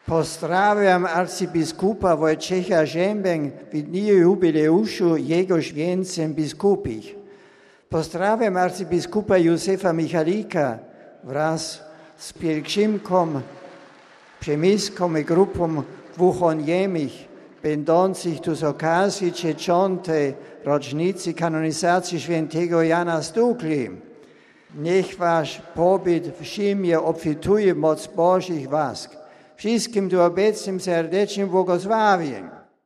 Pozdrawiam arcybiskupa Wojciecha Ziębę w dniu jubileuszu jego święceń biskupich. Pozdrawiam arcybiskupa Józefa Michalika wraz z pielgrzymką, przemyską i grupą głuchoniemych, będących tu z okazji 3. rocznicy kanonizacji świętego Jana Stukli. Niech wasz pobyt w Rzymie obfituje moc Bożych łask. Wszystkim tu obecnym serdecznym błogosławię.